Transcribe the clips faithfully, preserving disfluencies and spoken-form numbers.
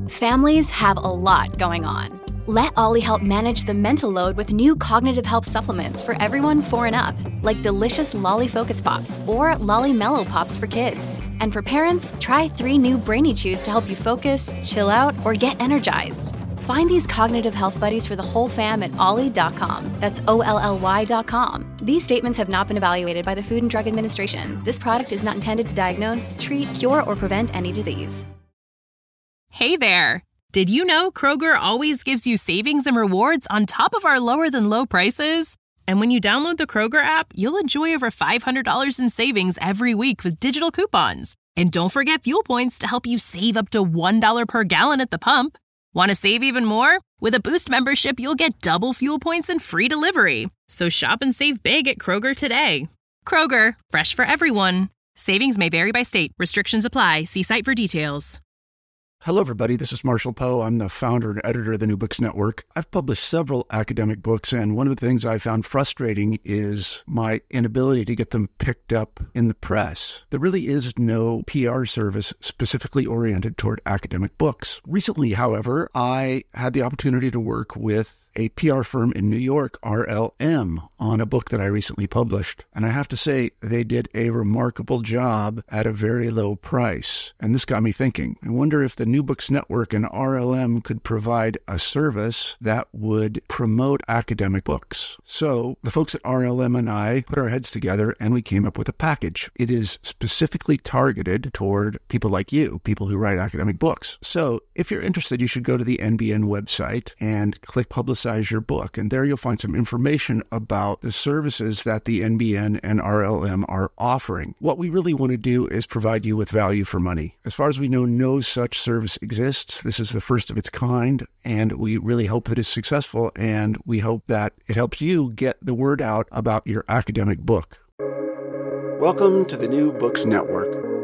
Families have a lot going on. Let Ollie help manage the mental load with new cognitive help supplements for everyone four and up, like delicious Lolly Focus Pops or Lolly Mellow Pops for kids. And for parents, try three new Brainy Chews to help you focus, chill out, or get energized. Find these cognitive health buddies for the whole fam at ollie dot com. That's O L L Y dot com. These statements have not been evaluated by the Food and Drug Administration. This product is not intended to diagnose, treat, cure, or prevent any disease. Hey there! Did you know Kroger always gives you savings and rewards on top of our lower-than-low prices? And when you download the Kroger app, you'll enjoy over five hundred dollars in savings every week with digital coupons. And don't forget fuel points to help you save up to one dollar per gallon at the pump. Want to save even more? With a Boost membership, you'll get double fuel points and free delivery. So shop and save big at Kroger today. Kroger, fresh for everyone. Savings may vary by state. Restrictions apply. See site for details. Hello, everybody. This is Marshall Poe. I'm the founder and editor of the New Books Network. I've published several academic books, and one of the things I found frustrating is my inability to get them picked up in the press. There really is no P R service specifically oriented toward academic books. Recently, however, I had the opportunity to work with a P R firm in New York, R L M, on a book that I recently published. And I have to say, they did a remarkable job at a very low price. And this got me thinking. I wonder if the New Books Network and R L M could provide a service that would promote academic books. So the folks at R L M and I put our heads together and we came up with a package. It is specifically targeted toward people like you, people who write academic books. So if you're interested, you should go to the N B N website and click Publicize your book. And there you'll find some information about the services that the N B N and R L M are offering. What we really want to do is provide you with value for money. As far as we know, no such service exists. This is the first of its kind, and we really hope it is successful, and we hope that it helps you get the word out about your academic book. Welcome to the New Books Network.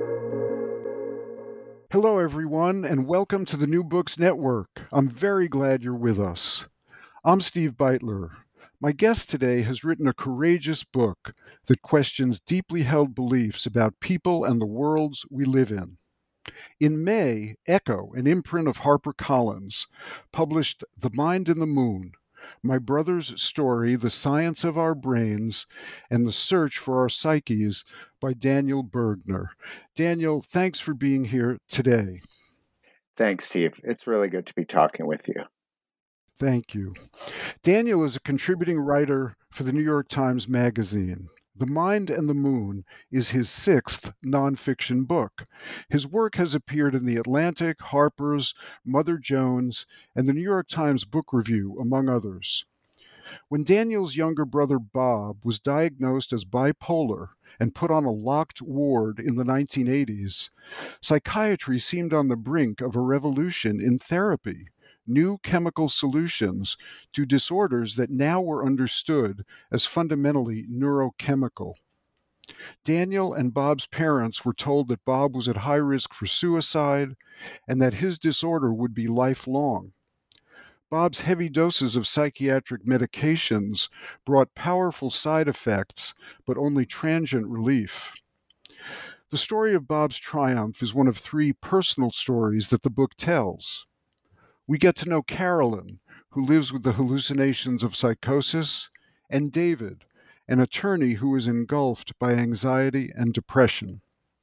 Hello, everyone, and welcome to the New Books Network. I'm very glad you're with us. I'm Steve Beitler. My guest today has written a courageous book that questions deeply held beliefs about people and the worlds we live in. In May, Echo, an imprint of HarperCollins, published The Mind and the Moon, My Brother's Story, The Science of Our Brains, and the Search for Our Psyches by Daniel Bergner. Daniel, thanks for being here today. Thanks, Steve. It's really good to be talking with you. Thank you. Daniel is a contributing writer for the New York Times Magazine. The Mind and the Moon is his sixth nonfiction book. His work has appeared in The Atlantic, Harper's, Mother Jones, and the New York Times Book Review, among others. When Daniel's younger brother Bob was diagnosed as bipolar and put on a locked ward in the nineteen eighties, psychiatry seemed on the brink of a revolution in therapy. New chemical solutions to disorders that now were understood as fundamentally neurochemical. Daniel and Bob's parents were told that Bob was at high risk for suicide and that his disorder would be lifelong. Bob's heavy doses of psychiatric medications brought powerful side effects, but only transient relief. The story of Bob's triumph is one of three personal stories that the book tells. We get to know Carolyn, who lives with the hallucinations of psychosis, and David, an attorney who is engulfed by anxiety and depression.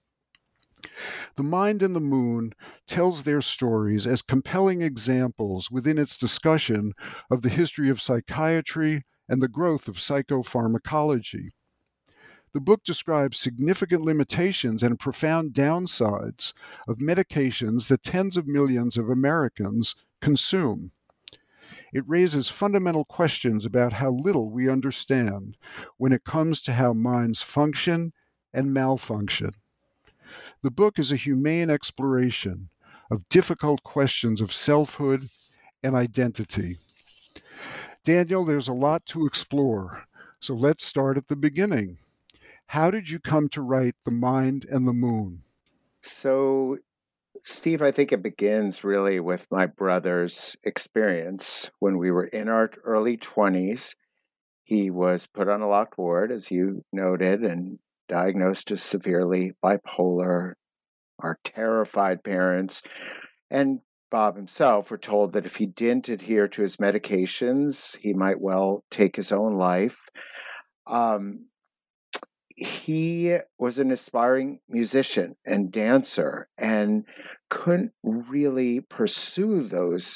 The Mind and the Moon tells their stories as compelling examples within its discussion of the history of psychiatry and the growth of psychopharmacology. The book describes significant limitations and profound downsides of medications that tens of millions of Americans consume. It raises fundamental questions about how little we understand when it comes to how minds function and malfunction. The book is a humane exploration of difficult questions of selfhood and identity. Daniel, there's a lot to explore, so let's start at the beginning. How did you come to write The Mind and the Moon? So, Steve, I think it begins really with my brother's experience. When we were in our early twenties, he was put on a locked ward, as you noted, and diagnosed as severely bipolar. Our terrified parents and Bob himself, were told that if he didn't adhere to his medications, he might well take his own life. Um, he was an aspiring musician and dancer and couldn't really pursue those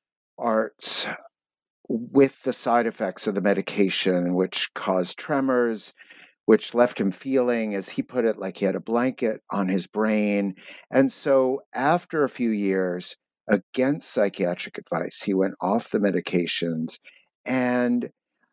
arts with the side effects of the medication, which caused tremors, which left him feeling, as he put it, like he had a blanket on his brain. And so after a few years, against psychiatric advice, he went off the medications, and,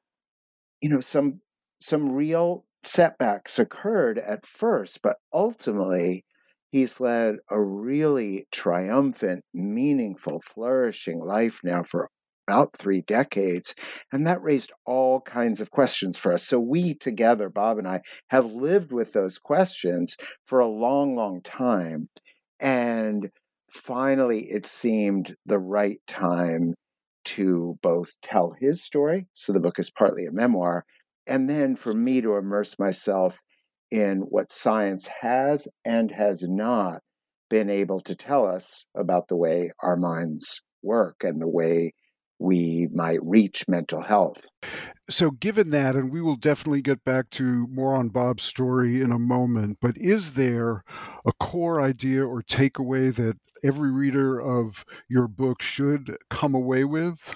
you know, some some real setbacks occurred at first, but ultimately he's led a really triumphant, meaningful, flourishing life now for about three decades. And that raised all kinds of questions for us. So we together, Bob and I, have lived with those questions for a long, long time. And finally, it seemed the right time to both tell his story, so the book is partly a memoir, and then for me to immerse myself in what science has and has not been able to tell us about the way our minds work and the way we might reach mental health. So given that, and we will definitely get back to more on Bob's story in a moment, but is there a core idea or takeaway that every reader of your book should come away with?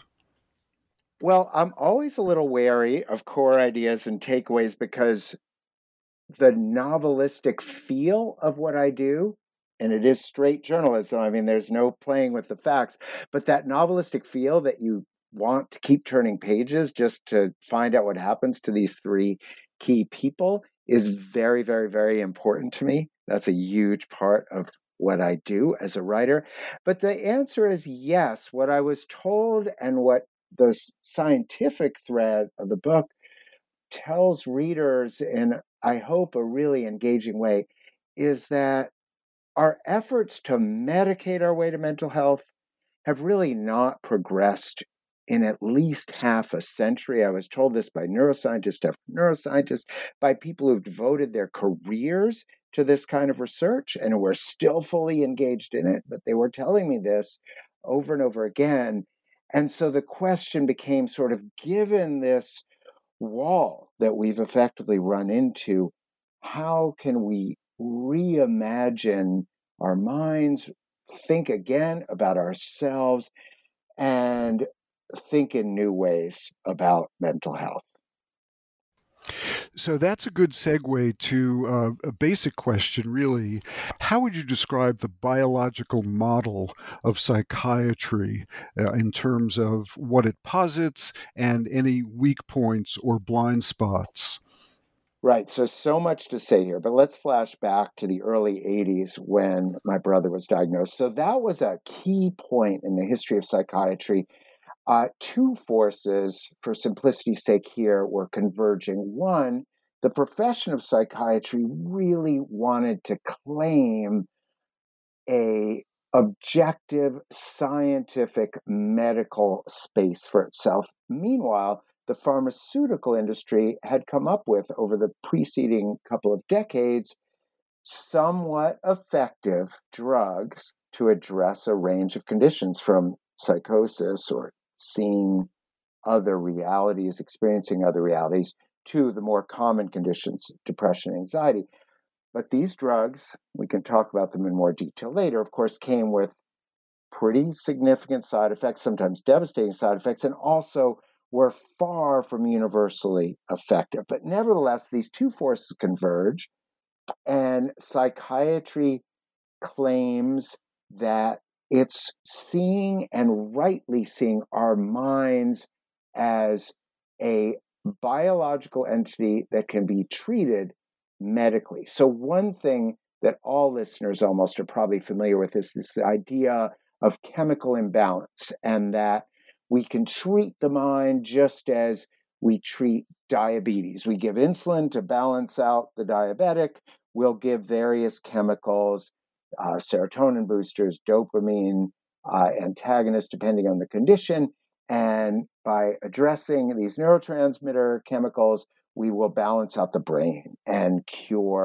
Well, I'm always a little wary of core ideas and takeaways because the novelistic feel of what I do, and it is straight journalism, I mean, there's no playing with the facts, but that novelistic feel that you want to keep turning pages just to find out what happens to these three key people is very, very, very important to me. That's a huge part of what I do as a writer. But the answer is yes. What I was told and what the scientific thread of the book tells readers in, I hope, a really engaging way is that our efforts to medicate our way to mental health have really not progressed in at least half a century. I was told this by neuroscientists after neuroscientists, by people who've devoted their careers to this kind of research and who are still fully engaged in it. But they were telling me this over and over again. And so the question became sort of, given this wall that we've effectively run into, how can we reimagine our minds, think again about ourselves, and think in new ways about mental health? So that's a good segue to uh, a basic question, really. How would you describe the biological model of psychiatry uh, in terms of what it posits and any weak points or blind spots? Right. So, so much to say here, but let's flash back to the early eighties when my brother was diagnosed. So that was a key point in the history of psychiatry. Uh, two forces, for simplicity's sake here, were converging. One, the profession of psychiatry really wanted to claim a objective, scientific, medical space for itself. Meanwhile, the pharmaceutical industry had come up with, over the preceding couple of decades, somewhat effective drugs to address a range of conditions, from psychosis or seeing other realities, experiencing other realities, to the more common conditions, depression and anxiety. But these drugs, we can talk about them in more detail later, of course, came with pretty significant side effects, sometimes devastating side effects, and also were far from universally effective. But nevertheless, these two forces converge, and psychiatry claims that it's seeing, and rightly seeing, our minds as a biological entity that can be treated medically. So one thing that all listeners almost are probably familiar with is this idea of chemical imbalance, and that we can treat the mind just as we treat diabetes. We give insulin to balance out the diabetic. We'll give various chemicals, uh, serotonin boosters, dopamine uh, antagonists, depending on the condition. And by addressing these neurotransmitter chemicals, we will balance out the brain and cure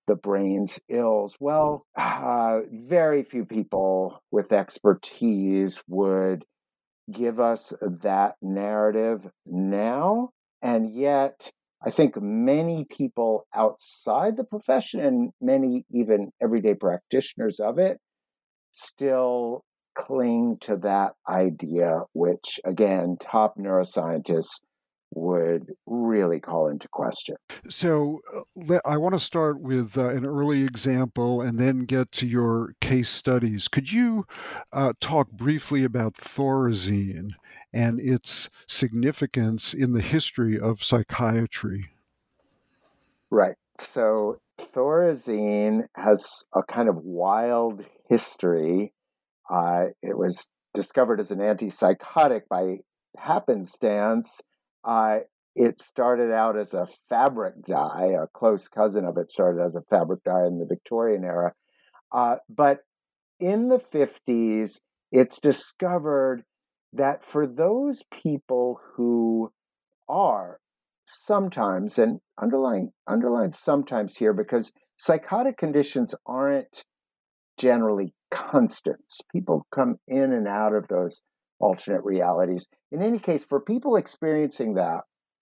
the brain's ills? Well, uh, very few people with expertise would give us that narrative now. And yet, I think many people outside the profession and many even everyday practitioners of it still cling to that idea, which, again, top neuroscientists would really call into question. So uh, le- I want to start with uh, an early example and then get to your case studies. Could you uh, talk briefly about Thorazine and its significance in the history of psychiatry? Right. So Thorazine has a kind of wild history. Uh, it was discovered as an antipsychotic by happenstance. Uh, it started out as a fabric dye. A close cousin of it started as a fabric dye in the Victorian era. Uh, but in the fifties, it's discovered that for those people who are sometimes, and underline underline sometimes here, because psychotic conditions aren't generally constants. People come in and out of those alternate realities. In any case, for people experiencing that,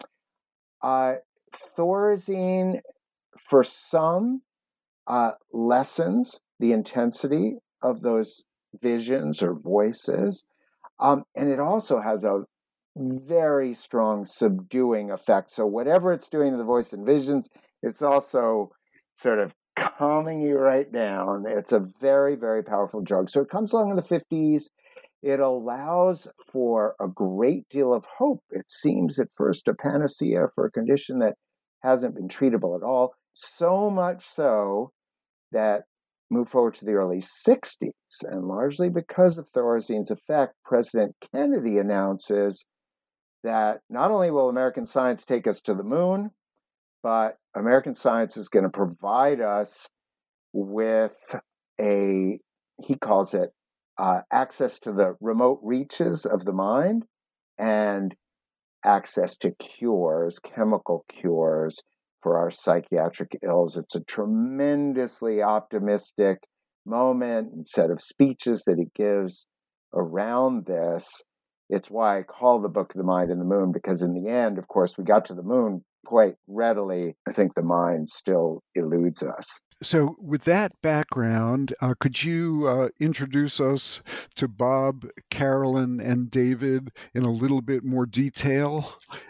uh, Thorazine, for some, uh, lessens the intensity of those visions or voices. Um, and it also has a very strong subduing effect. So whatever it's doing to the voice and visions, it's also sort of calming you right down. It's a very, very powerful drug. So it comes along in the fifties. It allows for a great deal of hope. It seems at first a panacea for a condition that hasn't been treatable at all. So much so that move forward to the early sixties, and largely because of Thorazine's effect, President Kennedy announces that not only will American science take us to the moon, but American science is going to provide us with a, he calls it, uh, access to the remote reaches of the mind and access to cures, chemical cures for our psychiatric ills. It's a tremendously optimistic moment and set of speeches that he gives around this. It's why I call the book The Mind and the Moon, because in the end, of course, we got to the moon quite readily. I think the mind still eludes us. So with that background, uh, could you uh, introduce us to Bob, Carolyn, and David in a little bit more detail?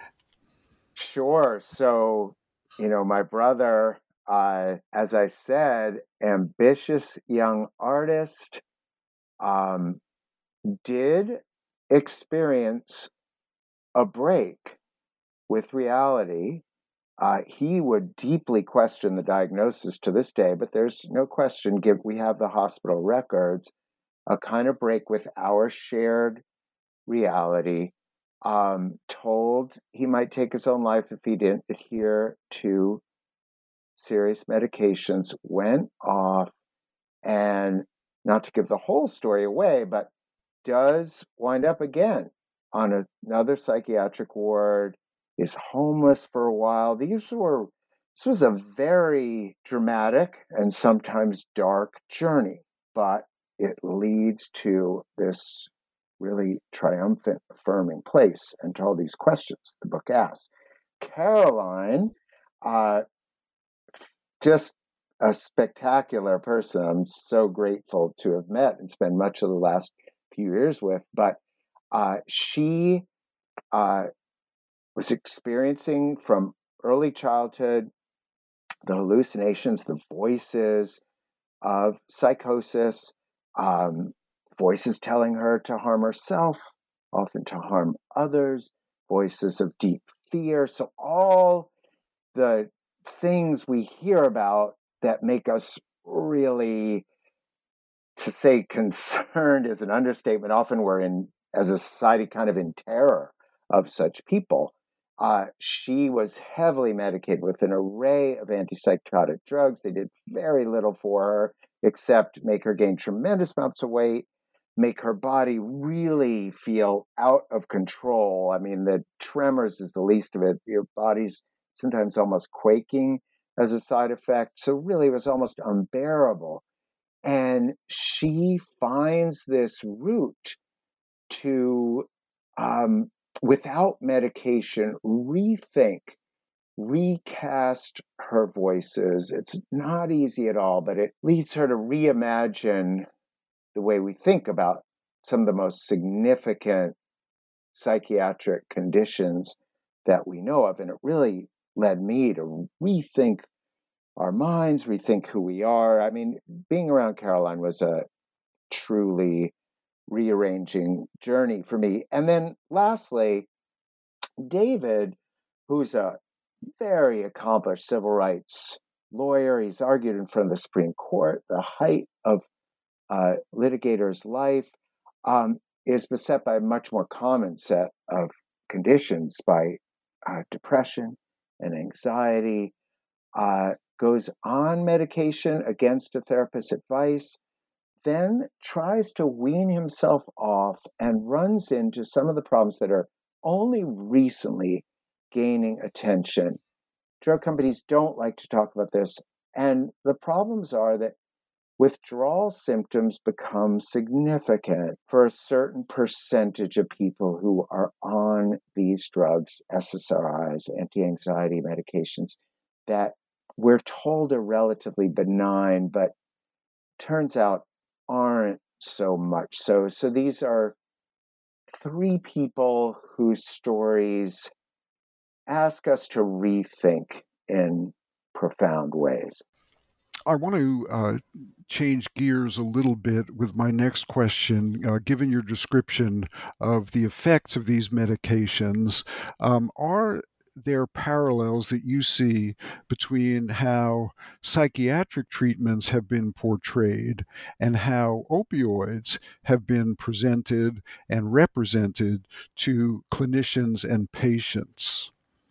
Sure. So, you know, my brother, uh, as I said, ambitious young artist, um, did experience a break with reality. Uh, he would deeply question the diagnosis to this day, but there's no question, give, we have the hospital records, a kind of break with our shared reality, um, told he might take his own life if he didn't adhere to serious medications, went off, and not to give the whole story away, but does wind up again on a, another psychiatric ward, is homeless for a while. These were, this was a very dramatic and sometimes dark journey, but it leads to this really triumphant, affirming place and to all these questions the book asks. Caroline, uh, just a spectacular person. I'm so grateful to have met and spend much of the last few years with, but uh, she uh, was experiencing from early childhood the hallucinations, the voices of psychosis, um, voices telling her to harm herself, often to harm others, voices of deep fear. So all the things we hear about that make us really, to say concerned is an understatement. Often we're in, as a society, kind of in terror of such people. Uh, she was heavily medicated with an array of antipsychotic drugs. They did very little for her except make her gain tremendous amounts of weight, make her body really feel out of control. I mean, the tremors is the least of it. Your body's sometimes almost quaking as a side effect. So really, it was almost unbearable. And she finds this route to, um, without medication, rethink, recast her voices. It's not easy at all, but it leads her to reimagine the way we think about some of the most significant psychiatric conditions that we know of. And it really led me to rethink our minds, rethink who we are. I mean, being around Caroline was a truly rearranging journey for me. And then lastly, David, who's a very accomplished civil rights lawyer, he's argued in front of the Supreme Court, the height of uh, litigator's life, um, is beset by a much more common set of conditions, by uh, depression and anxiety, uh, goes on medication against a therapist's advice, then tries to wean himself off and runs into some of the problems that are only recently gaining attention. Drug companies don't like to talk about this. And the problems are that withdrawal symptoms become significant for a certain percentage of people who are on these drugs, S S R Is, anti-anxiety medications, that we're told are relatively benign, but turns out aren't so much. So, so these are three people whose stories ask us to rethink in profound ways. I want to uh, change gears a little bit with my next question. Uh, given your description of the effects of these medications, um, are there parallels that you see between how psychiatric treatments have been portrayed and how opioids have been presented and represented to clinicians and patients?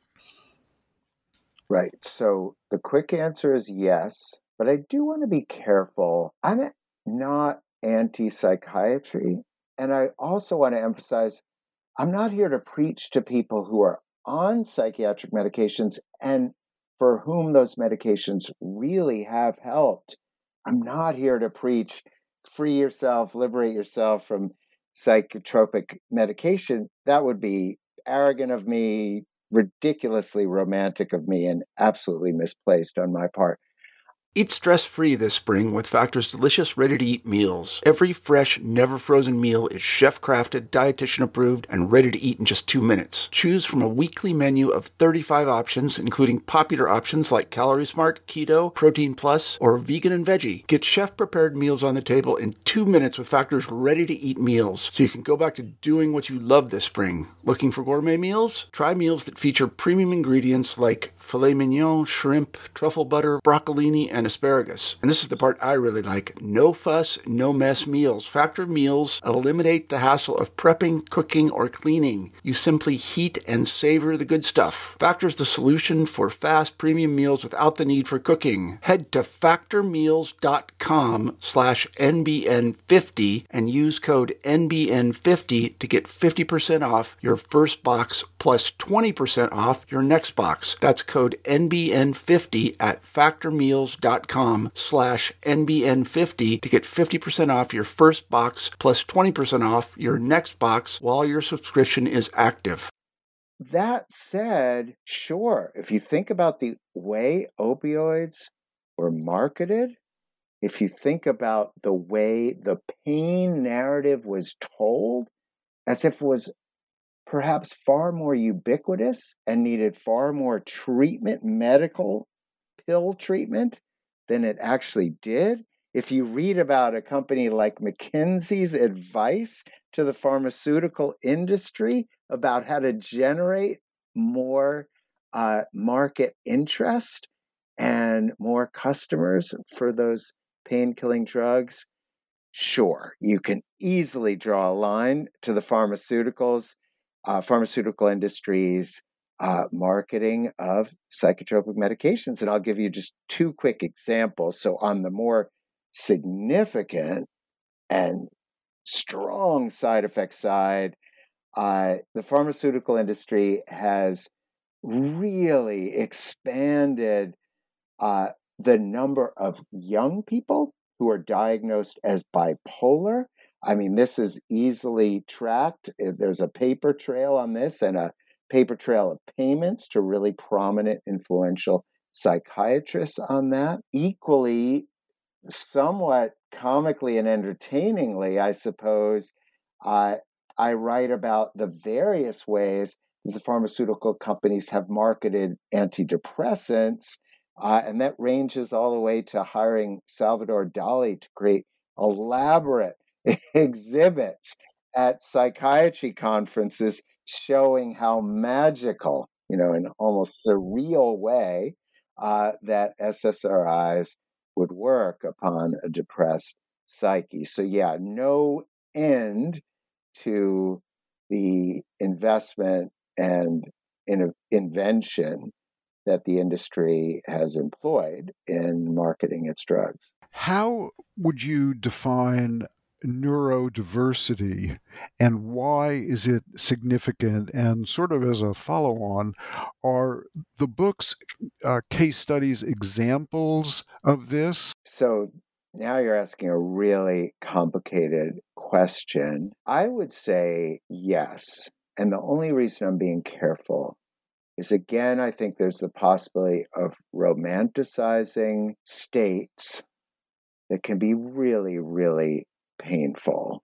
Right. So the quick answer is yes, but I do want to be careful. I'm not anti-psychiatry. And I also want to emphasize, I'm not here to preach to people who are on psychiatric medications and for whom those medications really have helped. I'm not here to preach, free yourself, liberate yourself from psychotropic medication. That would be arrogant of me, ridiculously romantic of me, and absolutely misplaced on my part. Eat stress-free this spring with Factor's delicious, ready-to-eat meals. Every fresh, never-frozen meal is chef-crafted, dietitian-approved, and ready to eat in just two minutes. Choose from a weekly menu of thirty-five options, including popular options like Calorie Smart, Keto, Protein Plus, or Vegan and Veggie. Get chef-prepared meals on the table in two minutes with Factor's ready-to-eat meals, so you can go back to doing what you love this spring. Looking for gourmet meals? Try meals that feature premium ingredients like filet mignon, shrimp, truffle butter, broccolini, and asparagus. And this is the part I really like. No fuss, no mess meals. Factor meals eliminate the hassle of prepping, cooking, or cleaning. You simply heat and savor the good stuff. Factor's the solution for fast premium meals without the need for cooking. Head to factormeals.com slash NBN50 and use code N B N fifty to get fifty percent off your first box plus twenty percent off your next box. That's code N B N fifty at factormeals.com slash N B N fifty to get fifty percent off your first box plus twenty percent off your next box while your subscription is active. That said, sure, if you think about the way opioids were marketed, if you think about the way the pain narrative was told, as if it was perhaps far more ubiquitous and needed far more treatment, medical pill treatment, than it actually did. If you read about a company like McKinsey's advice to the pharmaceutical industry about how to generate more uh, market interest and more customers for those pain-killing drugs, sure, you can easily draw a line to the pharmaceuticals, uh, pharmaceutical industries, Uh, marketing of psychotropic medications. And I'll give you just two quick examples. So on the more significant and strong side effect side, uh, the pharmaceutical industry has really expanded uh, the number of young people who are diagnosed as bipolar. I mean, this is easily tracked. There's a paper trail on this and a paper trail of payments to really prominent, influential psychiatrists on that. Equally, somewhat comically and entertainingly, I suppose, uh, I write about the various ways the pharmaceutical companies have marketed antidepressants, uh, and that ranges all the way to hiring Salvador Dali to create elaborate exhibits at psychiatry conferences showing how magical, you know, in almost surreal way, uh, that S S R Is would work upon a depressed psyche. So yeah, no end to the investment and in invention that the industry has employed in marketing its drugs. How would you define neurodiversity and why is it significant? And sort of as a follow-on, are the book's uh, case studies examples of this? So now you're asking a really complicated question. I would say yes. And the only reason I'm being careful is, again, I think there's the possibility of romanticizing states that can be really, really painful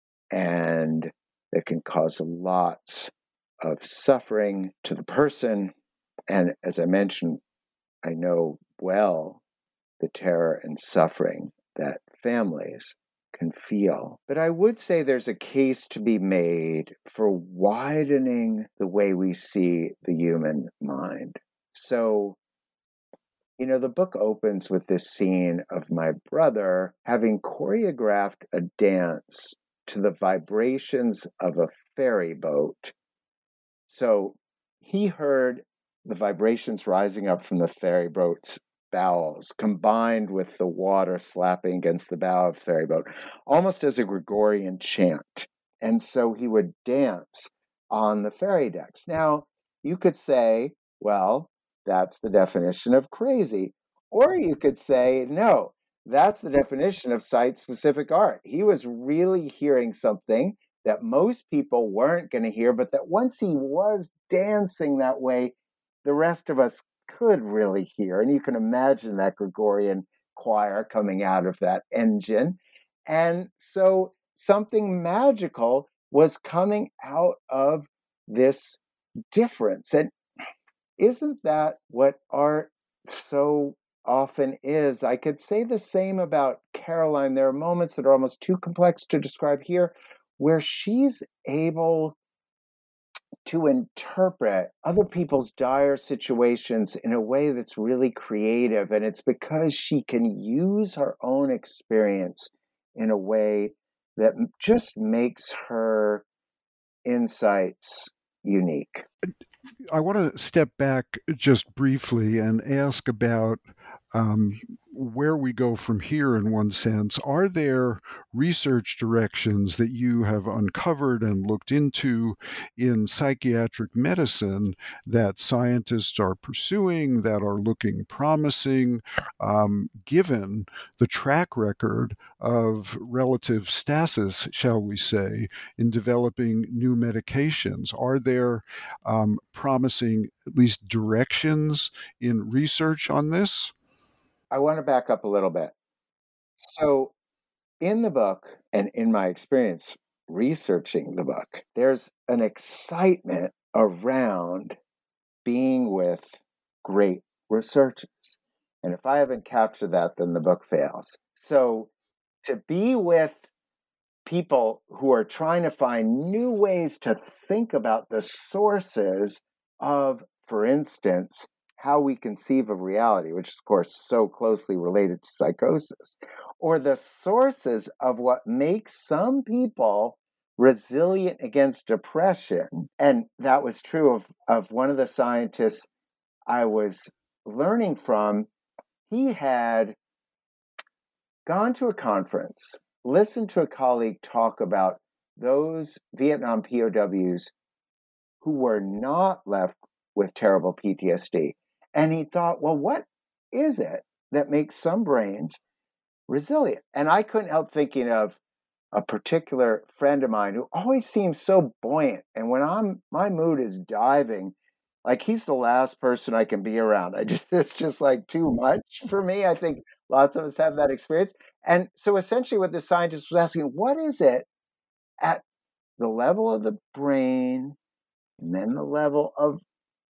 and that can cause lots of suffering to the person. And as I mentioned, I know well the terror and suffering that families can feel. But I would say there's a case to be made for widening the way we see the human mind. So, you know, the book opens with this scene of my brother having choreographed a dance to the vibrations of a ferry boat. So he heard the vibrations rising up from the ferry boat's bowels, combined with the water slapping against the bow of the ferry boat, almost as a Gregorian chant. And so he would dance on the ferry decks. Now, you could say, well, that's the definition of crazy. Or you could say, no, that's the definition of site-specific art. He was really hearing something that most people weren't going to hear, but that once he was dancing that way, the rest of us could really hear. And you can imagine that Gregorian choir coming out of that engine. And so something magical was coming out of this difference. And isn't that what art so often is? I could say the same about Caroline. There are moments that are almost too complex to describe here, where she's able to interpret other people's dire situations in a way that's really creative. And it's because she can use her own experience in a way that just makes her insights unique. I want to step back just briefly and ask about um, where we go from here in one sense. Are there research directions that you have uncovered and looked into in psychiatric medicine that scientists are pursuing that are looking promising, um, given the track record of relative stasis, shall we say, in developing new medications? Are there um, promising, at least, directions in research on this? I want to back up a little bit. So in the book, and in my experience researching the book, there's an excitement around being with great researchers. And if I haven't captured that, then the book fails. So to be with people who are trying to find new ways to think about the sources of, for instance, how we conceive of reality, which is, of course, so closely related to psychosis, or the sources of what makes some people resilient against depression. And that was true of, of one of the scientists I was learning from. He had gone to a conference, listened to a colleague talk about those Vietnam P O Ws who were not left with terrible P T S D. And he thought, well, what is it that makes some brains resilient? And I couldn't help thinking of a particular friend of mine who always seems so buoyant. And when I'm my mood is diving, like he's the last person I can be around. I just it's just like too much for me. I think lots of us have that experience. And so essentially what the scientist was asking, what is it at the level of the brain and then the level of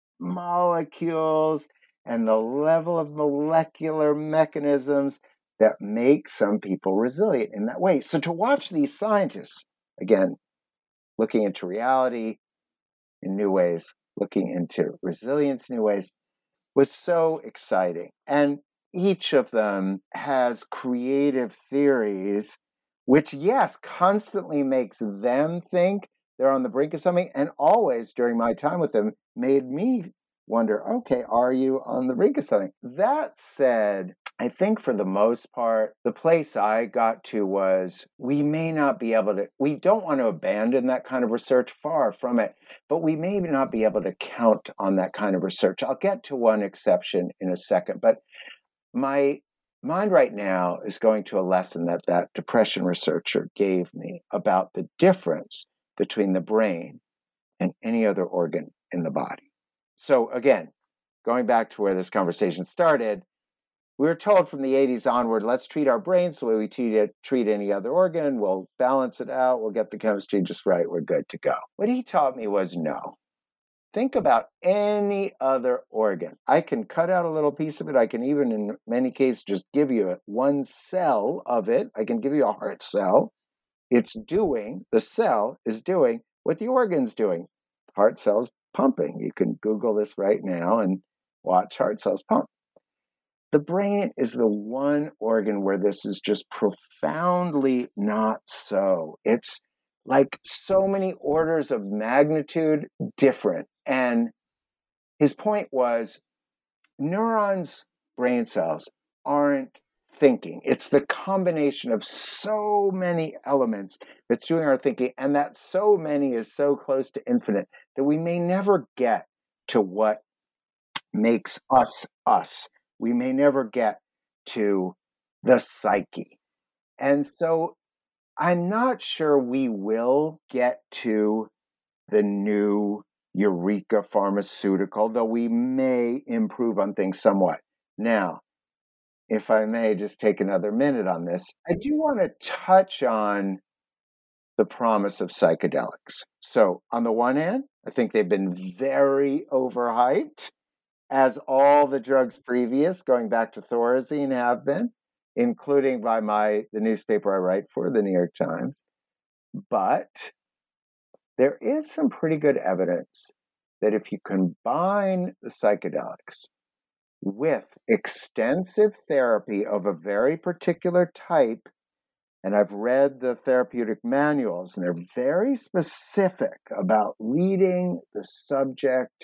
molecules and the level of molecular mechanisms that make some people resilient in that way? So to watch these scientists, again, looking into reality in new ways, looking into resilience in new ways, was so exciting. And each of them has creative theories, which, yes, constantly makes them think they're on the brink of something, and always during my time with them made me wonder, okay, are you on the brink of something? That said, I think for the most part, the place I got to was we may not be able to, we don't want to abandon that kind of research, far from it, but we may not be able to count on that kind of research. I'll get to one exception in a second, but my mind right now is going to a lesson that that depression researcher gave me about the difference between the brain and any other organ in the body. So again, going back to where this conversation started, we were told from the eighties onward, let's treat our brains the way we treat, it, treat any other organ. We'll balance it out. We'll get the chemistry just right. We're good to go. What he taught me was no. Think about any other organ. I can cut out a little piece of it. I can even, in many cases, just give you one cell of it. I can give you a heart cell. It's doing, the cell is doing what the organ's doing. Heart cells pumping. You can Google this right now and watch heart cells pump. The brain is the one organ where this is just profoundly not so. It's like so many orders of magnitude different. And his point was neurons, brain cells, aren't thinking. It's the combination of so many elements that's doing our thinking, and that so many is so close to infinite that we may never get to what makes us us. We may never get to the psyche. And so I'm not sure we will get to the new Eureka pharmaceutical, though we may improve on things somewhat. Now, if I may just take another minute on this, I do want to touch on the promise of psychedelics. So on the one hand, I think they've been very overhyped, as all the drugs previous, going back to Thorazine, have been, including by my the newspaper I write for, the New York Times. But there is some pretty good evidence that if you combine the psychedelics with extensive therapy of a very particular type, and I've read the therapeutic manuals, and they're very specific about leading the subject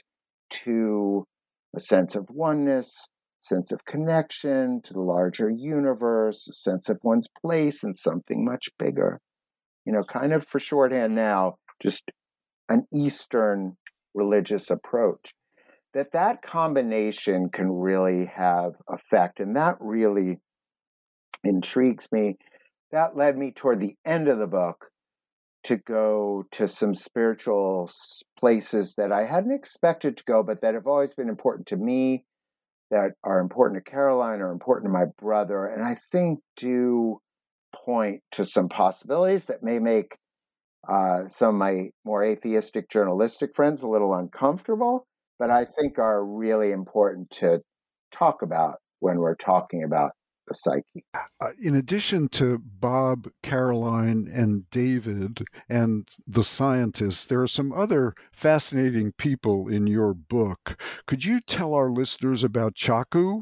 to a sense of oneness, sense of connection to the larger universe, a sense of one's place in something much bigger. You know, kind of for shorthand now, just an Eastern religious approach. That that combination can really have effect, and that really intrigues me. That led me toward the end of the book to go to some spiritual places that I hadn't expected to go, but that have always been important to me, that are important to Caroline, are important to my brother, and I think do point to some possibilities that may make uh, some of my more atheistic journalistic friends a little uncomfortable, but I think are really important to talk about when we're talking about the psyche. Uh, in addition to Bob, Caroline, and David, and the scientists, there are some other fascinating people in your book. Could you tell our listeners about Chaku?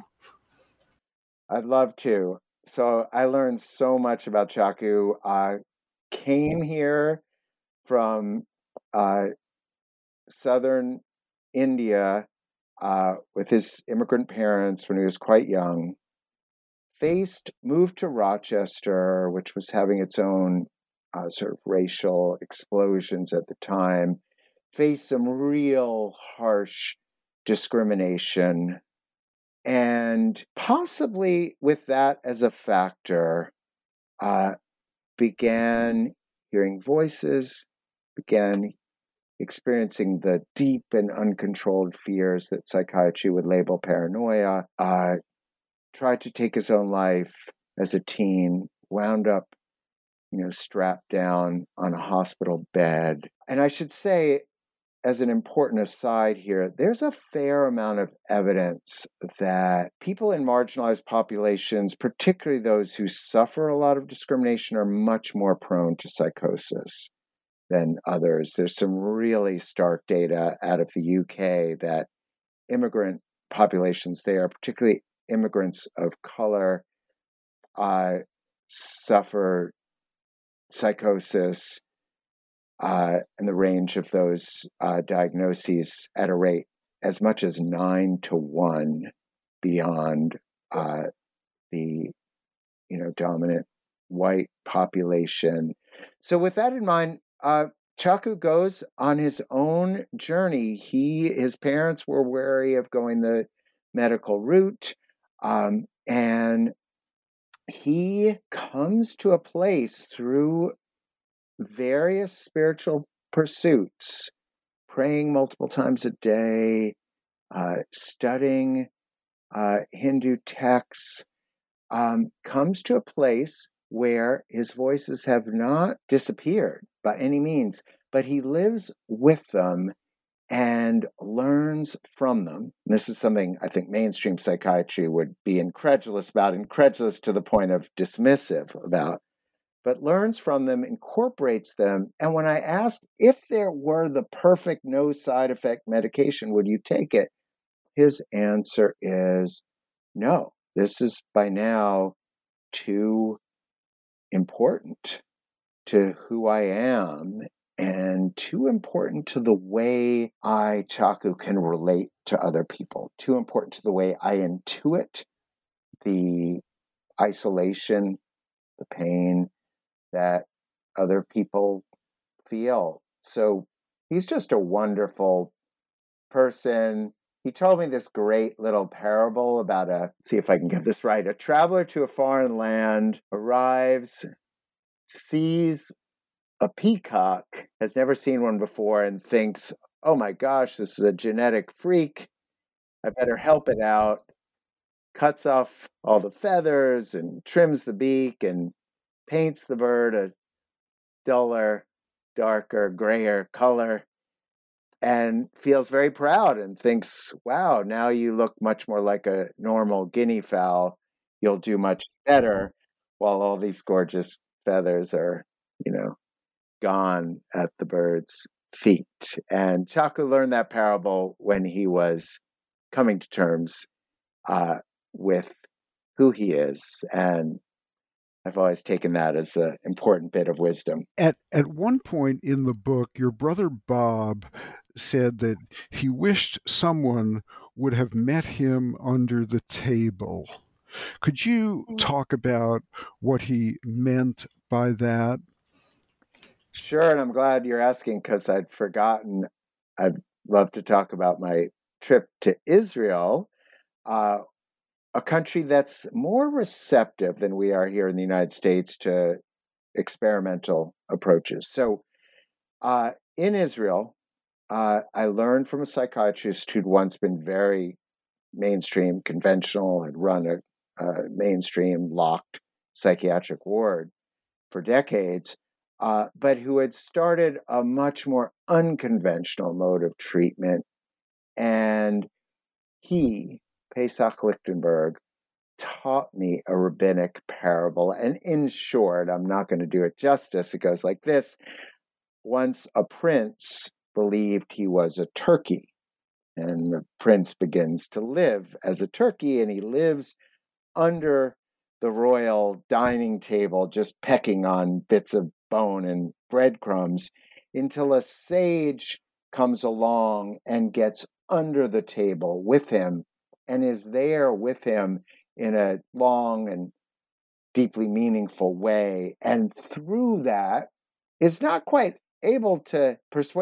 I'd love to. So I learned so much about Chaku. I came here from uh, southern India uh, with his immigrant parents when he was quite young. Faced, moved to Rochester, which was having its own uh, sort of racial explosions at the time, faced some real harsh discrimination and possibly with that as a factor, uh, began hearing voices, began experiencing the deep and uncontrolled fears that psychiatry would label paranoia, uh, tried to take his own life as a teen, wound up, you know, strapped down on a hospital bed. And I should say, as an important aside here, there's a fair amount of evidence that people in marginalized populations, particularly those who suffer a lot of discrimination, are much more prone to psychosis than others. There's some really stark data out of the U K that immigrant populations there, particularly immigrants of color, uh, suffer psychosis uh, and the range of those uh, diagnoses at a rate as much as nine to one beyond uh, the you know dominant white population. So with that in mind, uh, Chaku goes on his own journey. He his parents were wary of going the medical route, um, and he comes to a place through various spiritual pursuits, praying multiple times a day, uh, studying uh, Hindu texts, um, comes to a place where his voices have not disappeared by any means, but he lives with them and learns from them. And this is something I think mainstream psychiatry would be incredulous about, incredulous to the point of dismissive about, but learns from them, incorporates them. And when I asked if there were the perfect no side effect medication, would you take it? His answer is no. This is by now too important to who I am and too important to the way I, Chaku, can relate to other people, too important to the way I intuit the isolation, the pain that other people feel. So he's just a wonderful person. He told me this great little parable about a, see if I can get this right, a traveler to a foreign land arrives, sees a peacock, has never seen one before, and thinks, oh my gosh, this is a genetic freak. I better help it out. Cuts off all the feathers and trims the beak and paints the bird a duller, darker, grayer color, and feels very proud and thinks, wow, now you look much more like a normal guinea fowl. You'll do much better, while all these gorgeous feathers are, you know, gone at the bird's feet. And Chaku learned that parable when he was coming to terms uh, with who he is. And I've always taken that as an important bit of wisdom. At at one point in the book, your brother Bob said that he wished someone would have met him under the table. Could you talk about what he meant by that? Sure, and I'm glad you're asking because I'd forgotten. I'd love to talk about my trip to Israel, uh, a country that's more receptive than we are here in the United States to experimental approaches. So uh, in Israel, uh, I learned from a psychiatrist who'd once been very mainstream, conventional, and run a, a mainstream locked psychiatric ward for decades, uh, but who had started a much more unconventional mode of treatment. And he, Pesach Lichtenberg, taught me a rabbinic parable. And in short, I'm not going to do it justice. It goes like this. Once a prince believed he was a turkey, and the prince begins to live as a turkey, and he lives under the royal dining table, just pecking on bits of bone and breadcrumbs, until a sage comes along and gets under the table with him and is there with him in a long and deeply meaningful way. And through that is not quite able to persuade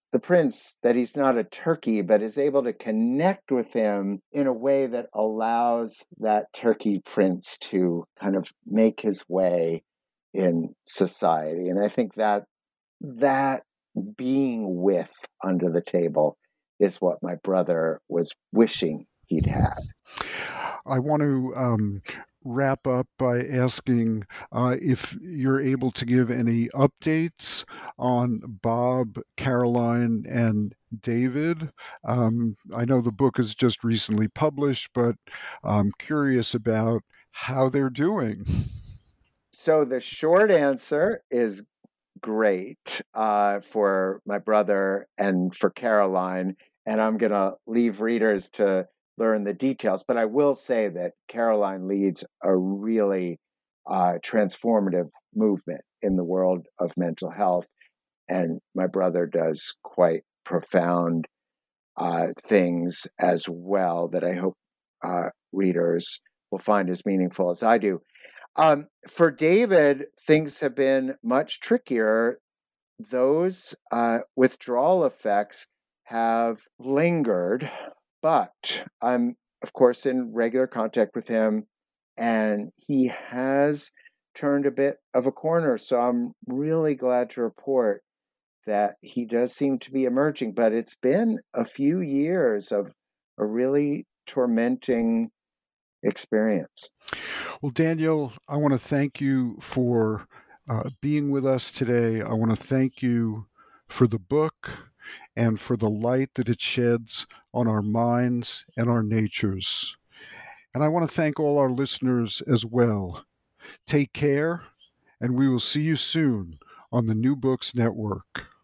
the prince that he's not a turkey, but is able to connect with him in a way that allows that turkey prince to kind of make his way in society. And I think that that being with under the table is what my brother was wishing he'd had. I want to um, wrap up by asking uh, if you're able to give any updates on Bob, Caroline, and David. Um, I know the book is just recently published, but I'm curious about how they're doing. So the short answer is great uh, for my brother and for Caroline, and I'm going to leave readers to learn the details. But I will say that Caroline leads a really uh, transformative movement in the world of mental health, and my brother does quite profound uh, things as well that I hope uh, readers will find as meaningful as I do. Um, for David, things have been much trickier. Those uh, withdrawal effects have lingered, but I'm, of course, in regular contact with him, and he has turned a bit of a corner. So I'm really glad to report that he does seem to be emerging, but it's been a few years of a really tormenting experience. Well, Daniel, I want to thank you for uh, being with us today. I want to thank you for the book and for the light that it sheds on our minds and our natures. And I want to thank all our listeners as well. Take care, and we will see you soon on the New Books Network.